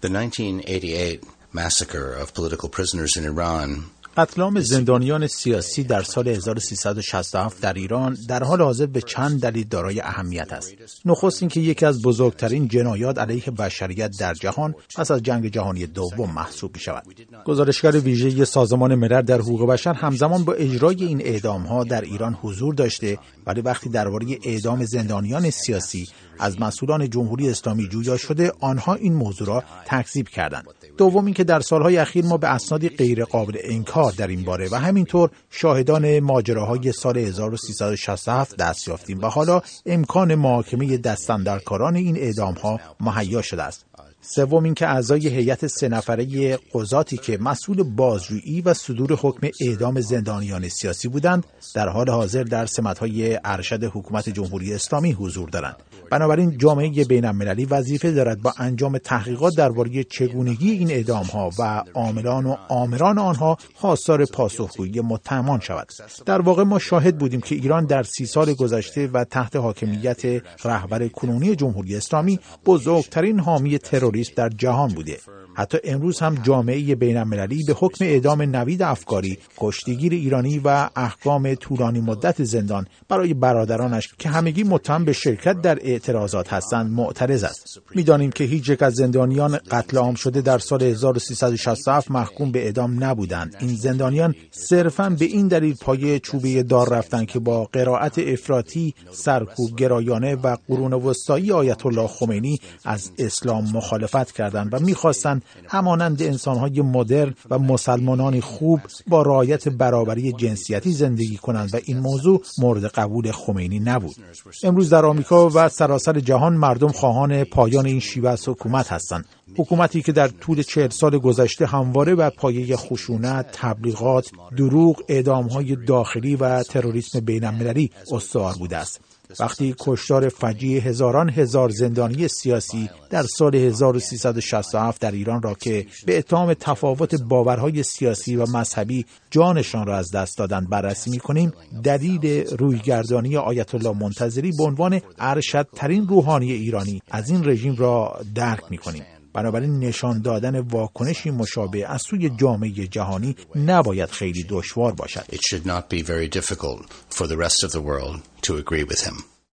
The 1988 massacre of political prisoners in Iran. قتل عام زندانیان سیاسی در سال 1367 در ایران در حال حاضر به چند دلیل دارای اهمیت است. نخست اینکه یکی از بزرگترین جنایات علیه بشریت در جهان پس از جنگ جهانی دوم محسوب می‌شود. گزارشگر ویژه سازمان ملل در حقوق بشر همزمان با اجرای این اعدام‌ها در ایران حضور داشته، ولی وقتی درباره اعدام زندانیان سیاسی از مسئولان جمهوری اسلامی جویا شده، آنها این موضوع را تکذیب کردند. دوم اینکه در سالهای اخیر ما به اسنادی غیر قابل انکار در این باره و همینطور شاهدان ماجراهای سال 1367 دست یافتیم و حالا امکان محاکمه دستاندرکاران این اعدام‌ها مهیا شده است. سوم اینکه اعضای هیئت 3 نفره قضاتی که مسئول بازجویی و صدور حکم اعدام زندانیان سیاسی بودند در حال حاضر در سمت‌های ارشد حکومت جمهوری اسلامی حضور دارند. بنابراین جامعه بین‌المللی وظیفه دارد با انجام تحقیقات درباره چگونگی این اعدام‌ها و عاملان و آمران آنها خواستار پاسخگویی متهمان شود. در واقع ما شاهد بودیم که ایران در 30 سال گذشته و تحت حاکمیت رهبر کنونی جمهوری اسلامی بزرگترین حامی تروریسم در جهان بوده. حتی امروز هم جامعه بین‌المللی به حکم اعدام نوید افکاری، کشتیگیر ایرانی و احکام طولانی مدت زندان برای برادرانش که همگی متهم به شرکت در اعتراضات هستند معترض است. می‌دانیم که هیچ یک از زندانیان قتل عام شده در سال 1367 محکوم به اعدام نبودند. این زندانیان صرفاً به این دلیل پای چوبه دار رفتند که با قرائت افراطی، سرکوب گرایانه و قرون وسطایی آیت الله خمینی از اسلام مخالفت کردند و می‌خواستند همانند انسان‌های مدرن و مسلمانان خوب با رعایت برابری جنسیتی زندگی کنند و این موضوع مورد قبول خمینی نبود. امروز در آمریکا و سراسر جهان مردم خواهان پایان این شیوه از حکومت هستند. حکومتی که در طول 40 سال گذشته همواره بر پایه خشونت، تبلیغات، دروغ، اعدام‌های داخلی و تروریسم بین‌المللی استوار بوده است. وقتی کشتار فجیع هزاران هزار زندانی سیاسی در سال 1367 در ایران را که به اتهام تفاوت باورهای سیاسی و مذهبی جانشان را از دست دادند بررسی می‌کنیم، دلیل رویگردانی آیت الله منتظری به عنوان ارشدترین روحانی ایرانی از این رژیم را درک می‌کنیم. بنابراین نشان دادن واکنشی مشابه از سوی جامعه جهانی نباید خیلی دشوار باشد. It should not be very difficult for the rest of the world to agree with him.